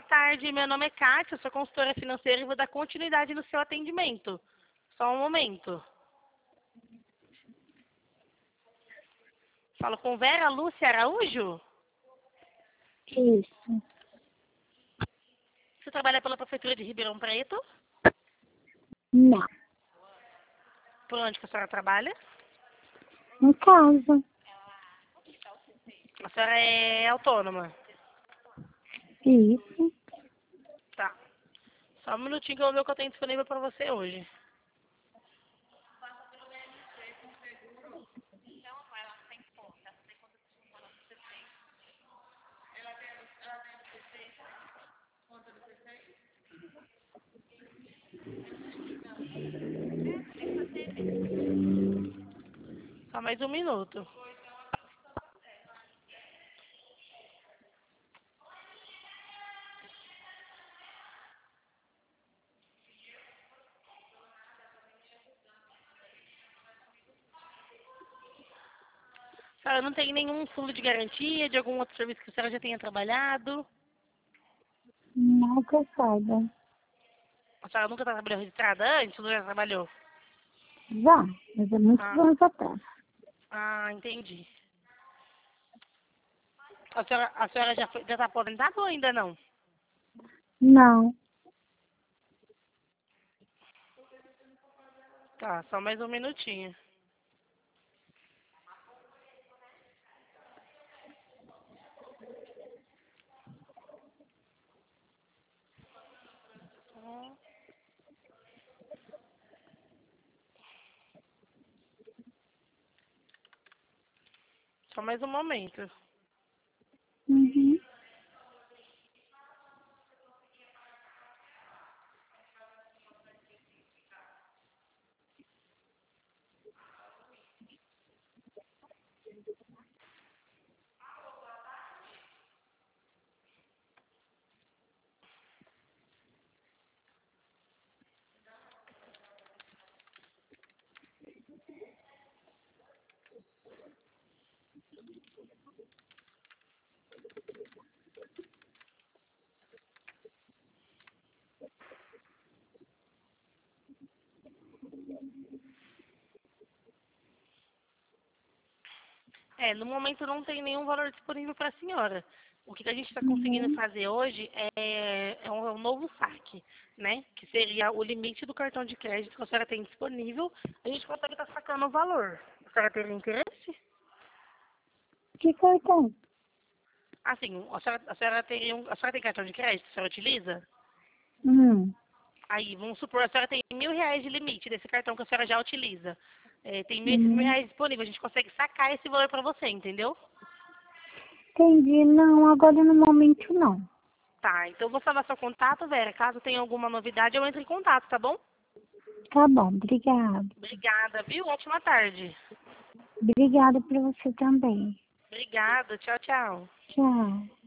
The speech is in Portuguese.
tarde, meu nome é Kátia, sou consultora financeira e vou dar continuidade no seu atendimento. Só um momento. Falo com Vera Lúcia Araújo? Isso. Você trabalha pela Prefeitura de Ribeirão Preto? Não. Por onde que a senhora trabalha? Em casa. A senhora é autônoma? Isso. Tá. Só um minutinho que eu vou ver o que eu tenho disponível para você hoje. Só mais um minuto. A senhora não tem nenhum fundo de garantia de algum outro serviço que a senhora já tenha trabalhado? Não que eu saiba. A senhora nunca trabalhou registrada antes ou já trabalhou? Já, mas é muitos Ah, anos atrás. entendi. A senhora já está aposentada ou ainda não? Não. Tá, só mais um minutinho. Só mais um momento. Uhum. No momento não tem nenhum valor disponível para a senhora. O que a gente está conseguindo Uhum. fazer hoje é um novo saque, né? Que seria o limite do cartão de crédito que a senhora tem disponível. A gente consegue estar sacando o valor. A senhora teria interesse? Que cartão? Assim, a senhora tem cartão de crédito? A senhora utiliza? Hum. Aí, vamos supor, a senhora tem R$ 1.000 de limite desse cartão que a senhora já utiliza. Tem esses Uhum. R$ 1.000 disponíveis, a gente consegue sacar esse valor para você, entendeu? Entendi. Não, agora no momento não. Tá, então eu vou salvar seu contato, Vera. Caso tenha alguma novidade, eu entro em contato, tá bom? Tá bom, obrigada. Obrigada, viu? Ótima tarde. Obrigada para você também. Obrigada, tchau, tchau. Tchau.